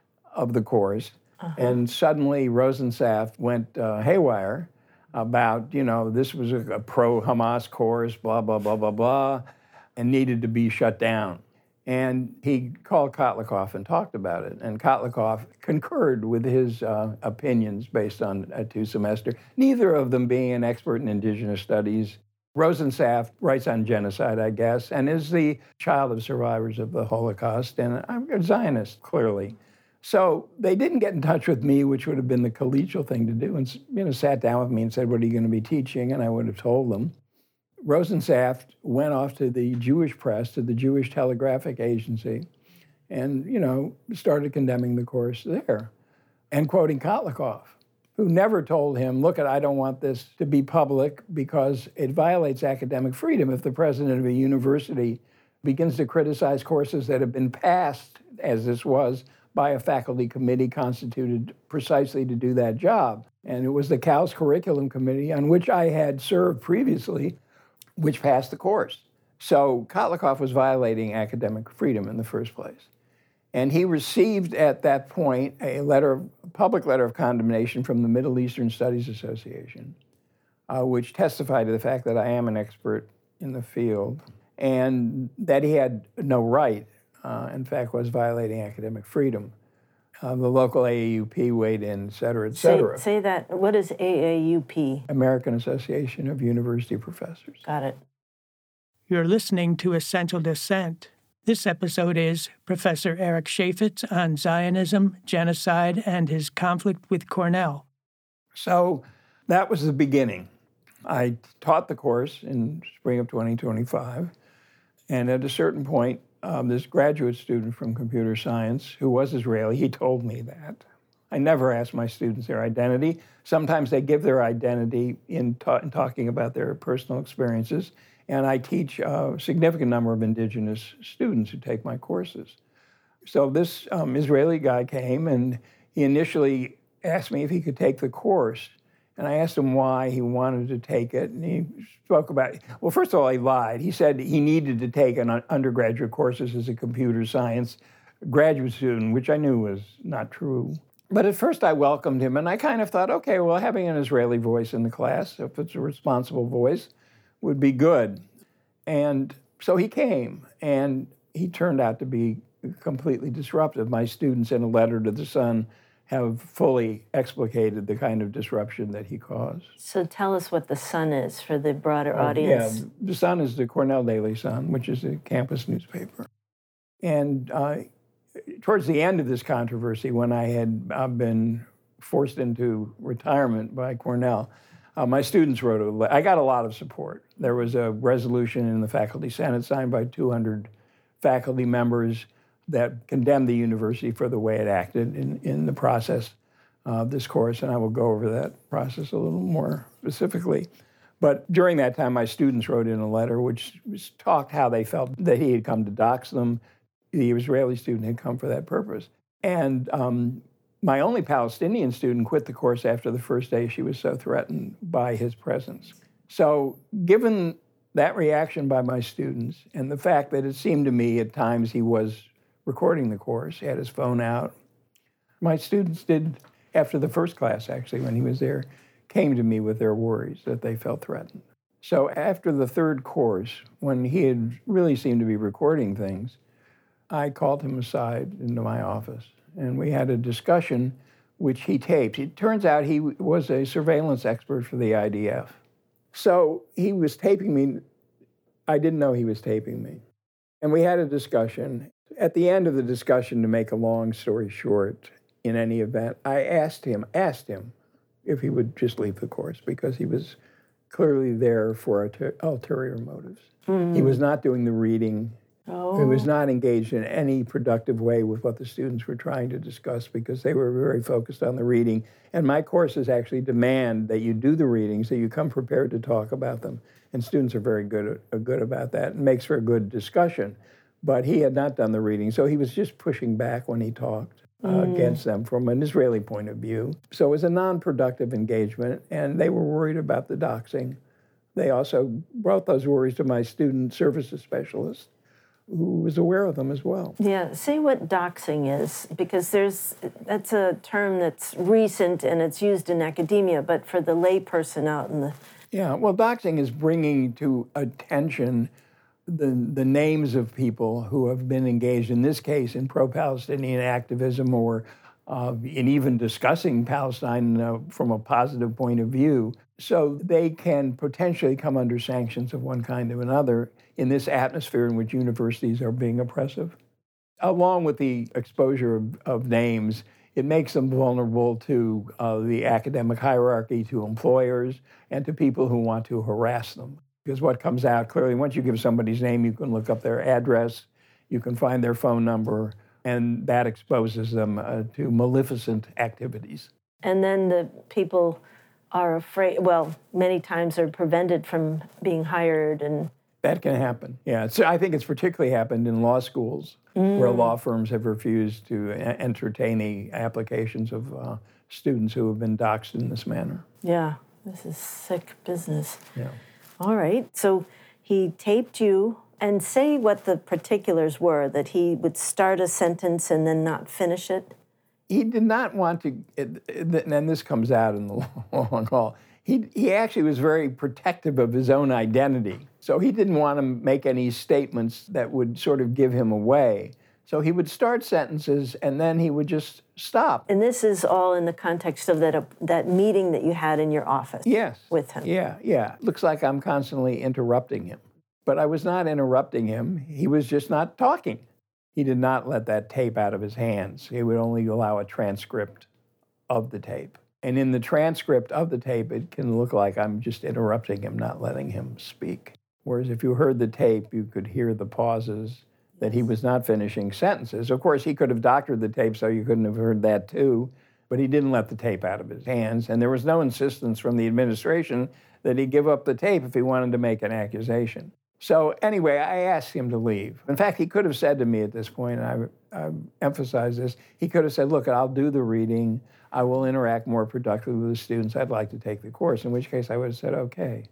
of the course. Uh-huh. And suddenly Rosensaft went uh, haywire about, you know, this was a, a pro-Hamas course, blah, blah, blah, blah, blah, and needed to be shut down. And he called Kotlikoff and talked about it. And Kotlikoff concurred with his uh, opinions based on a two-semester, neither of them being an expert in indigenous studies. Rosensaft writes on genocide, I guess, and is the child of survivors of the Holocaust, and I'm a Zionist, clearly. So they didn't get in touch with me, which would have been the collegial thing to do, and you know, sat down with me and said, what are you going to be teaching? And I would have told them. Rosensaft went off to the Jewish press, to the Jewish Telegraphic Agency, and, you know, started condemning the course there, and quoting Kotlikoff, who never told him, look, I don't want this to be public because it violates academic freedom if the president of a university begins to criticize courses that have been passed, as this was, by a faculty committee constituted precisely to do that job. And it was the C A L's curriculum committee, on which I had served previously, which passed the course. So Kotlikoff was violating academic freedom in the first place. And he received at that point a letter, a public letter of condemnation from the Middle Eastern Studies Association, uh, which testified to the fact that I am an expert in the field and that he had no right, uh, in fact, was violating academic freedom. Uh, the local A A U P weighed in, et cetera, et cetera. Say, say that. What is A A U P? American Association of University Professors. Got it. You're listening to Essential Dissent. This episode is Professor Eric Chaifetz on Zionism, genocide, and his conflict with Cornell. So that was the beginning. I taught the course in spring of twenty twenty-five, and at a certain point, um, this graduate student from computer science, who was Israeli, he told me that. I never ask my students their identity. Sometimes they give their identity in, ta- in talking about their personal experiences, and I teach a significant number of indigenous students who take my courses. So this um, Israeli guy came, and he initially asked me if he could take the course. And I asked him why he wanted to take it, and he spoke about it. Well, first of all, he lied. He said he needed to take an undergraduate courses as a computer science graduate student, which I knew was not true. But at first I welcomed him, and I kind of thought, okay, well, having an Israeli voice in the class, if it's a responsible voice, would be good. And so he came, and he turned out to be completely disruptive. My students, in a letter to the Sun, have fully explicated the kind of disruption that he caused. So tell us what the Sun is for the broader Uh, audience. Yeah, the Sun is the Cornell Daily Sun, which is a campus newspaper. And uh, towards the end of this controversy, when I had uh, been forced into retirement by Cornell, uh, my students wrote a letter. I got a lot of support. There was a resolution in the faculty senate signed by two hundred faculty members that condemned the university for the way it acted in, in the process of this course, and I will go over that process a little more specifically. But during that time, my students wrote in a letter which talked how they felt that he had come to dox them. The Israeli student had come for that purpose. And um, my only Palestinian student quit the course after the first day. She was so threatened by his presence. So given that reaction by my students and the fact that it seemed to me at times he was recording the course, he had his phone out, my students did, after the first class actually, when he was there, came to me with their worries that they felt threatened. So after the third course, when he had really seemed to be recording things, I called him aside into my office, and we had a discussion which he taped. It turns out he was a surveillance expert for the I D F. So he was taping me. I didn't know he was taping me. And we had a discussion. At the end of the discussion, to make a long story short, in any event, I asked him, asked him if he would just leave the course, because he was clearly there for ulter- ulterior motives. Mm. He was not doing the reading. Oh. He was not engaged in any productive way with what the students were trying to discuss, because they were very focused on the reading. And my courses actually demand that you do the readings, that you come prepared to talk about them. And students are very good, uh, good about that. It makes for a good discussion. But he had not done the reading, so he was just pushing back when he talked uh, mm. against them from an Israeli point of view. So it was a non-productive engagement, and they were worried about the doxing. They also brought those worries to my student services specialist, who was aware of them as well. Yeah, say what doxing is, because there's that's a term that's recent and it's used in academia, but for the lay person out in the... Yeah, well, doxing is bringing to attention the, the names of people who have been engaged, in this case, in pro-Palestinian activism or uh, in even discussing Palestine uh, from a positive point of view, so they can potentially come under sanctions of one kind or another in this atmosphere in which universities are being oppressive. Along with the exposure of, of names, it makes them vulnerable to uh, the academic hierarchy, to employers, and to people who want to harass them. Because what comes out clearly, once you give somebody's name, you can look up their address, you can find their phone number, and that exposes them uh, to maleficent activities. And then the people are afraid, well, many times are prevented from being hired and... That can happen, yeah. So I think it's particularly happened in law schools, mm. where law firms have refused to entertain the applications of uh, students who have been doxed in this manner. Yeah, this is sick business. Yeah. All right, so he taped you, and say what the particulars were, that he would start a sentence and then not finish it. He did not want to, and this comes out in the long haul, he, he actually was very protective of his own identity. So he didn't want to make any statements that would sort of give him away. So he would start sentences and then he would just stop. And this is all in the context of that, uh, that meeting that you had in your office. Yes. With him. Yeah, yeah. Looks like I'm constantly interrupting him. But I was not interrupting him. He was just not talking. He did not let that tape out of his hands. He would only allow a transcript of the tape. And in the transcript of the tape, it can look like I'm just interrupting him, not letting him speak. Whereas if you heard the tape, you could hear the pauses, that he was not finishing sentences. Of course, he could have doctored the tape so you couldn't have heard that too, but he didn't let the tape out of his hands. And there was no insistence from the administration that he give up the tape if he wanted to make an accusation. So anyway, I asked him to leave. In fact, he could have said to me at this point, and I, I emphasize this, he could have said, look, I'll do the reading. I will interact more productively with the students. I'd like to take the course, in which case I would have said, okay.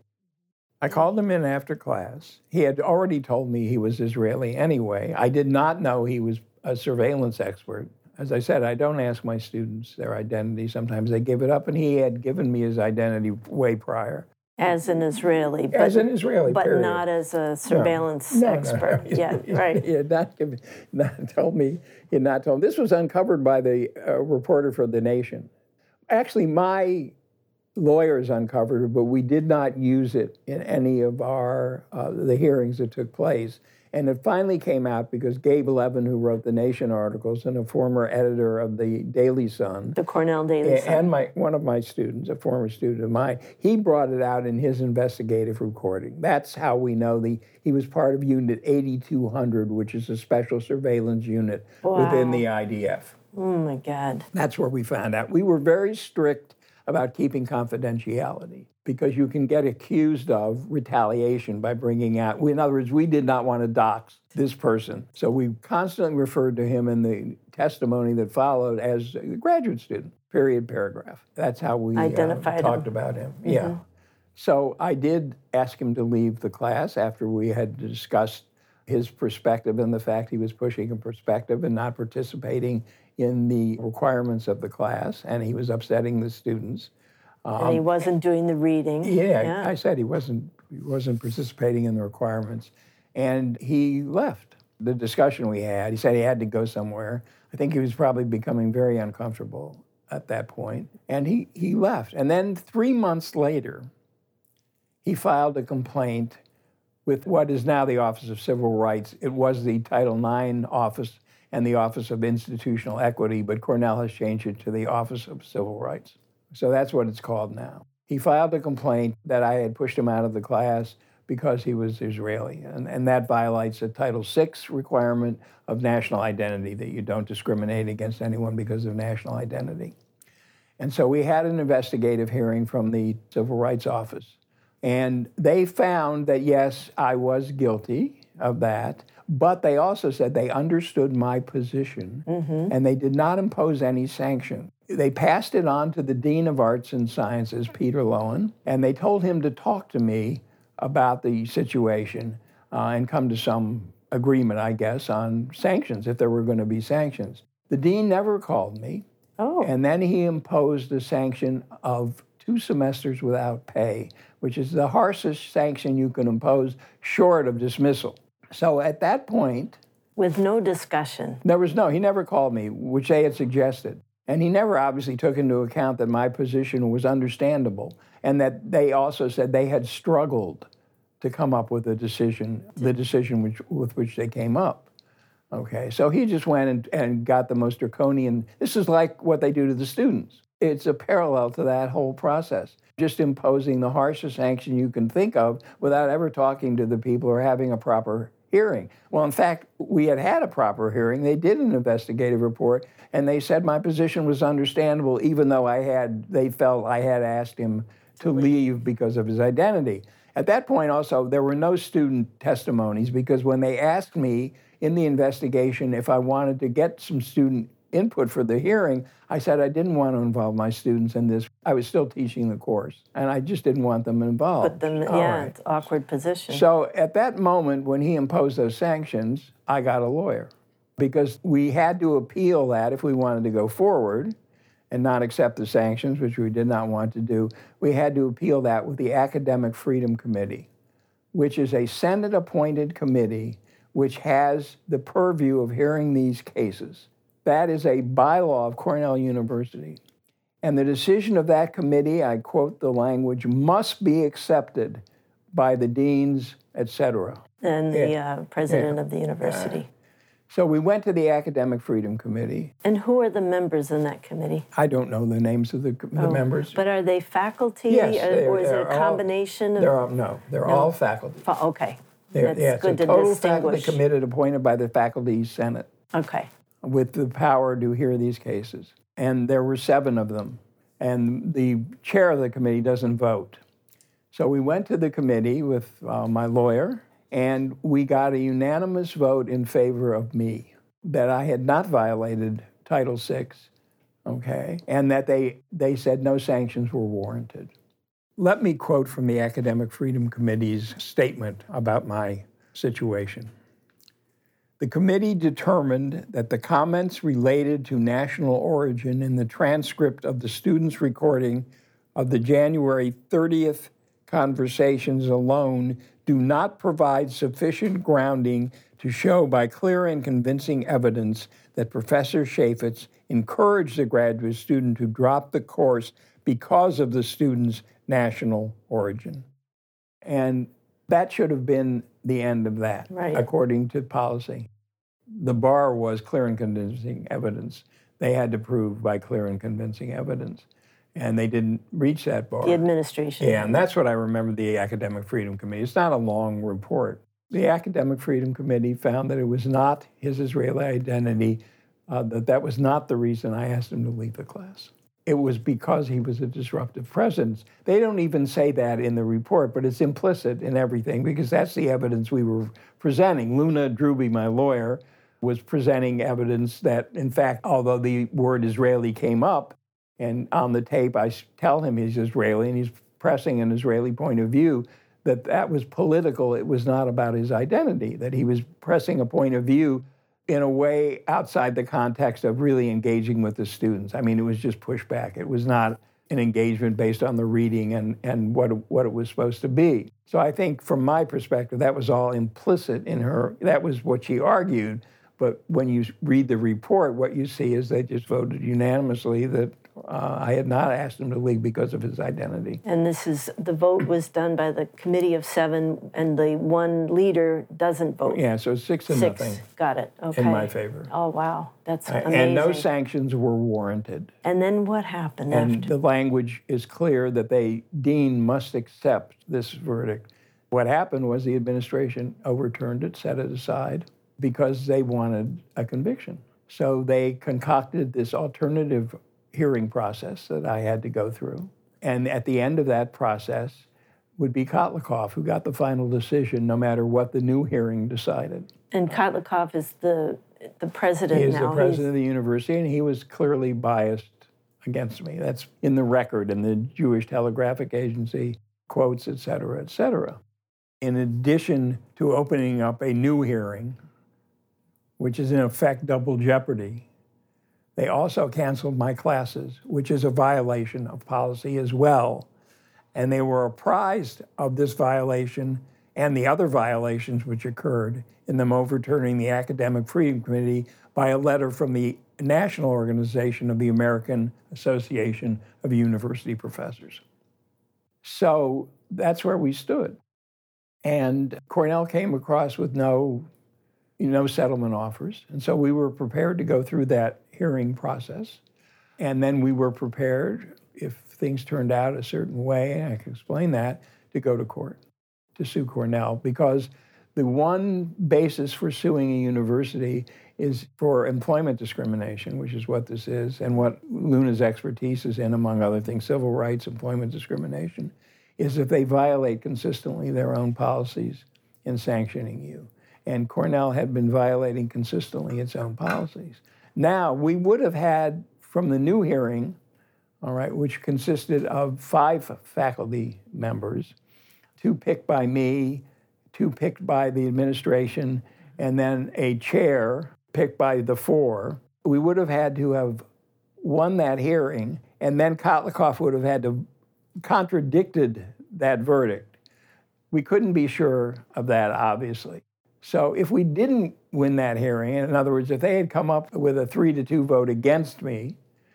I called him in after class. He had already told me he was Israeli anyway. I did not know he was a surveillance expert. As I said, I don't ask my students their identity. Sometimes they give it up, and he had given me his identity way prior. As an Israeli. But, as an Israeli, But period. Not as a surveillance no. No, expert. No, no. Yeah, right. He had not, given, not told me, he had not told me. This was uncovered by the uh, reporter for The Nation. Actually, my lawyers uncovered it, but we did not use it in any of our, uh, the hearings that took place. And it finally came out because Gabe Levin, who wrote the Nation articles and a former editor of the Daily Sun. The Cornell Daily Sun. And my, one of my students, a former student of mine, he brought it out in his investigative reporting. That's how we know the he was part of Unit eighty-two hundred, which is a special surveillance unit wow. within the I D F. Oh, my God. That's where we found out. We were very strict about keeping confidentiality because you can get accused of retaliation by bringing out, in other words, we did not want to dox this person. So we constantly referred to him in the testimony that followed as a graduate student, period, paragraph. That's how we Identified uh, talked him. about him. Mm-hmm. Yeah. So I did ask him to leave the class after we had discussed his perspective and the fact he was pushing a perspective and not participating in the requirements of the class, and he was upsetting the students. Um, and he wasn't doing the reading. Yeah, yeah, I said he wasn't he wasn't participating in the requirements, and he left. the discussion we had. He said he had to go somewhere. I think he was probably becoming very uncomfortable at that point, and he, he left. And then three months later, he filed a complaint with what is now the Office of Civil Rights. It was the Title nine office and the Office of Institutional Equity, but Cornell has changed it to the Office of Civil Rights. So that's what it's called now. He filed a complaint that I had pushed him out of the class because he was Israeli, and, and that violates a Title six requirement of national identity, that you don't discriminate against anyone because of national identity. And so we had an investigative hearing from the Civil Rights Office. And they found that, yes, I was guilty of that, but they also said they understood my position, mm-hmm. and they did not impose any sanction. They passed it on to the Dean of Arts and Sciences, Peter Lowen, and they told him to talk to me about the situation uh, and come to some agreement, I guess, on sanctions, if there were going to be sanctions. The dean never called me, oh. and then he imposed a sanction of two semesters without pay, which is the harshest sanction you can impose short of dismissal. So at that point... With no discussion. There was no, he never called me, which they had suggested. And he never obviously took into account that my position was understandable, and that they also said they had struggled to come up with a decision, the decision which, with which they came up. Okay, so he just went and, and got the most draconian, this is like what they do to the students. It's a parallel to that whole process, just imposing the harshest sanction you can think of without ever talking to the people or having a proper hearing. Well, in fact, we had had a proper hearing. They did an investigative report, and they said my position was understandable, even though I had, they felt I had asked him to leave because of his identity. At that point, also, there were no student testimonies, because when they asked me in the investigation if I wanted to get some student input for the hearing, I said I didn't want to involve my students in this. I was still teaching the course, and I just didn't want them involved. Put them, All yeah, right. It's an awkward position. So at that moment, when he imposed those sanctions, I got a lawyer, because we had to appeal that if we wanted to go forward and not accept the sanctions, which we did not want to do. We had to appeal that with the Academic Freedom Committee, which is a Senate-appointed committee which has the purview of hearing these cases. That is a bylaw of Cornell University. And the decision of that committee, I quote the language, must be accepted by the deans, et cetera. And the yeah. uh, president yeah. of the university. Uh, so we went to the Academic Freedom Committee. And who are the members in that committee? I don't know the names of the, the oh, members. But are they faculty? Yes, or, or is it a combination? All, of... they're all, no, they're no. all faculty. Fa- okay. They're, That's yeah, good it's a to total distinguish. faculty committee appointed by the Faculty Senate. Okay. With the power to hear these cases. And there were seven of them. And the chair of the committee doesn't vote. So we went to the committee with uh, my lawyer, and we got a unanimous vote in favor of me, that I had not violated Title six, okay, and that they, they said no sanctions were warranted. Let me quote from the Academic Freedom Committee's statement about my situation. The committee determined that the comments related to national origin in the transcript of the students' recording of the January thirtieth conversations alone do not provide sufficient grounding to show by clear and convincing evidence that Professor Chaffetz encouraged the graduate student to drop the course because of the student's national origin. And that should have been the end of that, right. according to policy. The bar was clear and convincing evidence. They had to prove by clear and convincing evidence. And they didn't reach that bar. The administration. Yeah, and that's what I remember the Academic Freedom Committee. It's not a long report. The Academic Freedom Committee found that it was not his Israeli identity, uh, that that was not the reason I asked him to leave the class. It was because he was a disruptive presence. They don't even say that in the report, but it's implicit in everything, because that's the evidence we were presenting. Luna Druby, my lawyer, was presenting evidence that, in fact, although the word Israeli came up, and on the tape I tell him he's Israeli, and he's pressing an Israeli point of view, that that was political. It was not about his identity, that he was pressing a point of view in a way outside the context of really engaging with the students. I mean, it was just pushback. It was not an engagement based on the reading and, and what, what it was supposed to be. So I think from my perspective, that was all implicit in her. That was what she argued. But when you read the report, what you see is they just voted unanimously that uh, I had not asked him to leave because of his identity. And this is, the vote was done by the committee of seven, and the one leader doesn't vote. Yeah, so six to Six. nothing. Got it. Okay. In my favor. Oh, wow. That's amazing. And no sanctions were warranted. And then what happened And after? the language is clear that they, Dean must accept this verdict. What happened was the administration overturned it, set it aside, because they wanted a conviction. So they concocted this alternative hearing process that I had to go through. And at the end of that process would be Kotlikoff, who got the final decision no matter what the new hearing decided. And Kotlikoff is the the president now. He is now. the president He's... of the university, and he was clearly biased against me. That's in the record in the Jewish Telegraphic Agency, quotes, et cetera, et cetera. In addition to opening up a new hearing, which is in effect double jeopardy, they also canceled my classes, which is a violation of policy as well. And they were apprised of this violation and the other violations which occurred in them overturning the Academic Freedom Committee by a letter from the National Organization of the American Association of University Professors. So that's where we stood. And Cornell came across with no, you know, settlement offers. And so we were prepared to go through that hearing process. And then we were prepared, if things turned out a certain way, and I can explain that, to go to court, to sue Cornell. Because the one basis for suing a university is for employment discrimination, which is what this is, and what Luna's expertise is in, among other things, civil rights, employment discrimination, is if they violate consistently their own policies in sanctioning you. And Cornell had been violating consistently its own policies. Now, we would have had, from the new hearing, all right, which consisted of five faculty members, two picked by me, two picked by the administration, and then a chair picked by the four. We would have had to have won that hearing, and then Kotlikoff would have had to contradicted that verdict. We couldn't be sure of that, obviously. So if we didn't win that hearing, in other words, if they had come up with a three to two vote against me,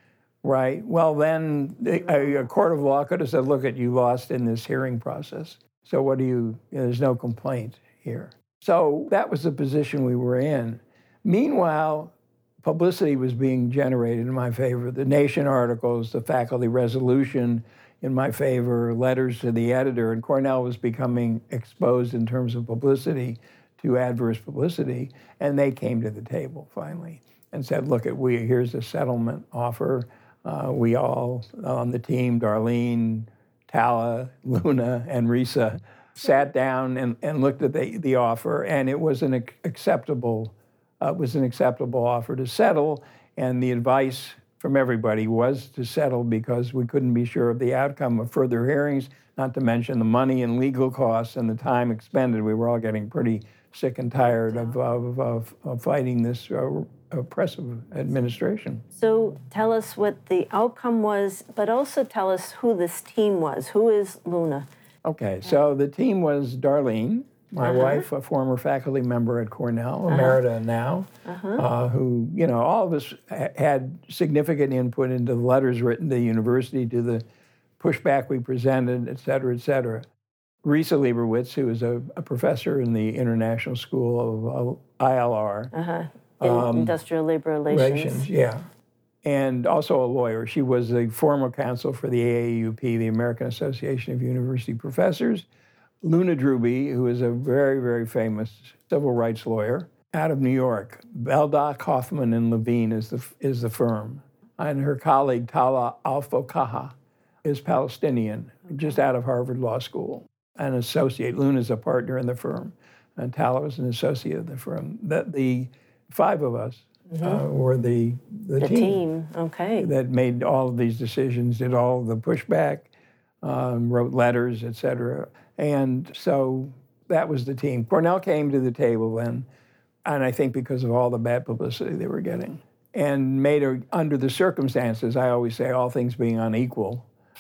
right, well, then a, a court of law could have said, look, at you lost in this hearing process. So what do you, you know, there's no complaint here. So that was the position we were in. Meanwhile, publicity was being generated in my favor. The Nation articles, the faculty resolution in my favor, letters to the editor, and Cornell was becoming exposed in terms of publicity to adverse publicity, and they came to the table finally and said, look, at we here's a settlement offer. Uh, we all on the team, Darlene, Tala, Luna, and Risa, sat down and, and looked at the, the offer, and it was an acceptable, uh, was an acceptable offer to settle, and the advice from everybody was to settle because we couldn't be sure of the outcome of further hearings, not to mention the money and legal costs and the time expended. We were all getting pretty sick and tired of, of, of, of fighting this uh, oppressive administration. So tell us what the outcome was, but also tell us who this team was. Who is Luna? Okay, so the team was Darlene, my uh-huh. wife, a former faculty member at Cornell, uh-huh. emerita now, uh-huh. uh, who, you know, all of us ha- had significant input into the letters written to the university, to the pushback we presented, et cetera, et cetera. Risa Leibowitz, who is a, a professor in the International School of uh, I L R. Uh-huh. In um, Industrial Labor Relations. Relations, yeah. And also a lawyer. She was the former counsel for the A A U P, the American Association of University Professors. Luna Druby, who is a very, very famous civil rights lawyer out of New York. Baldock, Hoffman, and Levine is the, is the firm. And her colleague, Tala Al-Fokaha, is Palestinian, just out of Harvard Law School. An associate. Luna's a partner in the firm, and Tala was an associate of the firm. The, the five of us mm-hmm. uh, were the, the, the team, team okay. that made all of these decisions, did all the pushback, um, wrote letters, et cetera. And so that was the team. Cornell came to the table then, and I think because of all the bad publicity they were getting, and made a, under the circumstances, I always say all things being unequal,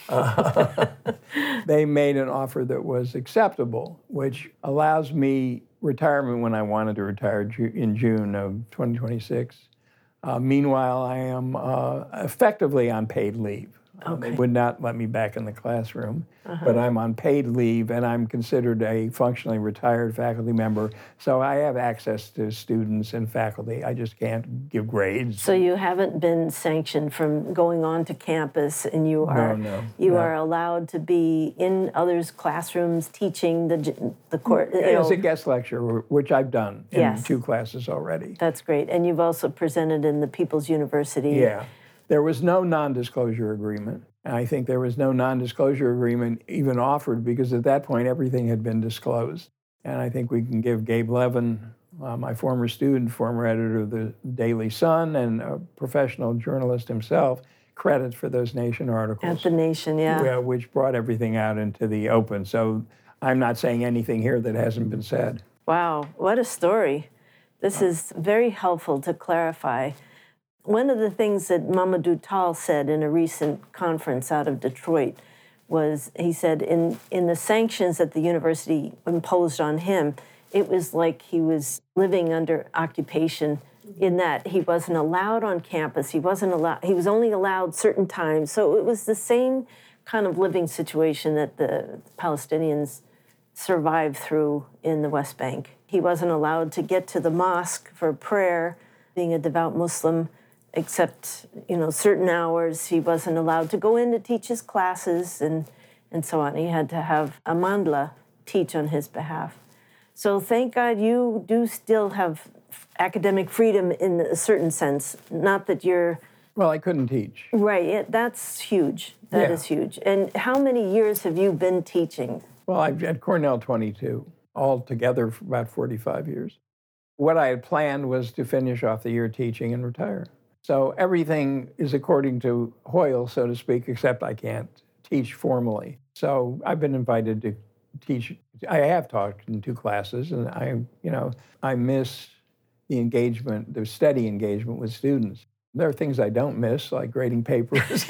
uh, they made an offer that was acceptable, which allows me retirement when I wanted to retire ju- in June of twenty twenty-six. Uh, meanwhile, I am uh, effectively on paid leave. Um, Okay. They would not let me back in the classroom, Uh-huh. but I'm on paid leave and I'm considered a functionally retired faculty member. So I have access to students and faculty. I just can't give grades. So you haven't been sanctioned from going on to campus, and you are no, you no. are allowed to be in others' classrooms teaching the j- the course. You As know, a guest lecturer, which I've done in Yes. two classes already. that's great, and you've also presented in the People's University. Yeah. There was no non-disclosure agreement. And I think there was no non-disclosure agreement even offered because at that point everything had been disclosed. And I think we can give Gabe Levin, uh, my former student, former editor of the Daily Sun, and a professional journalist himself, credit for those Nation articles. At the Nation, yeah. Yeah, which brought everything out into the open. So I'm not saying anything here that hasn't been said. Wow, what a story. This is very helpful to clarify. One of the things that Mamadou Tall said in a recent conference out of Detroit was, he said, in, in the sanctions that the university imposed on him, it was like he was living under occupation in that he wasn't allowed on campus. He wasn't allowed, he was only allowed certain times. So it was the same kind of living situation that the Palestinians survived through in the West Bank. He wasn't allowed to get to the mosque for prayer, being a devout Muslim, except, you know, certain hours. He wasn't allowed to go in to teach his classes and, and so on. He had to have Amandla teach on his behalf. So thank God you do still have academic freedom in a certain sense. Not that you're... Well, I couldn't teach. Right, it, that's huge. That Yeah. is huge. And how many years have you been teaching? Well, I've at Cornell twenty-two, all together for about forty-five years. What I had planned was to finish off the year teaching and retire. So everything is according to Hoyle, so to speak, except I can't teach formally. So I've been invited to teach. I have taught in two classes, and I, you know, I miss the engagement, the steady engagement with students. There are things I don't miss, like grading papers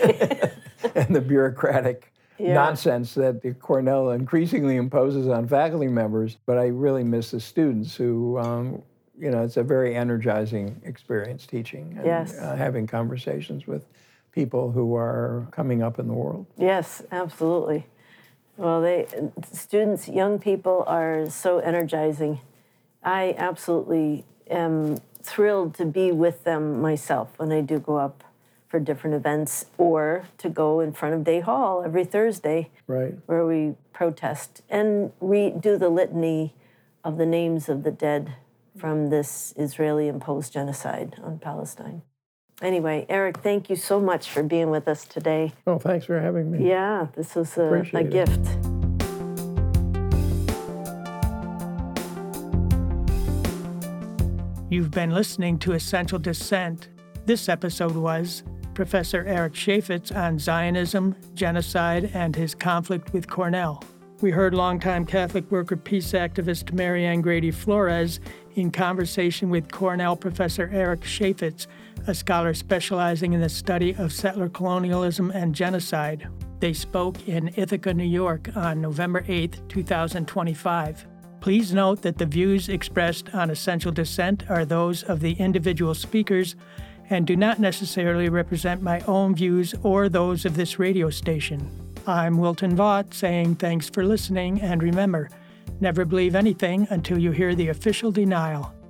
and the bureaucratic Yeah. nonsense that the Cornell increasingly imposes on faculty members. But I really miss the students who, um, you know, it's a very energizing experience teaching and Yes. uh, having conversations with people who are coming up in the world. Yes, absolutely. Well, they students, young people are so energizing. I absolutely am thrilled to be with them myself when I do go up for different events, or to go in front of Day Hall every Thursday, Right. where we protest and read, do the litany of the names of the dead from this Israeli-imposed genocide on Palestine. Anyway, Eric, thank you so much for being with us today. Oh, thanks for having me. Yeah, this was a, a Appreciate it. gift. You've been listening to Essential Dissent. This episode was Professor Eric Chaffetz on Zionism, genocide, and his conflict with Cornell. We heard longtime Catholic worker peace activist Marianne Grady Flores in conversation with Cornell professor Eric Chaffetz, a scholar specializing in the study of settler colonialism and genocide. They spoke in Ithaca, New York on November eighth, two thousand twenty-five. Please note that the views expressed on Essential Dissent are those of the individual speakers and do not necessarily represent my own views or those of this radio station. I'm Wilton Vaught saying thanks for listening, and remember, never believe anything until you hear the official denial.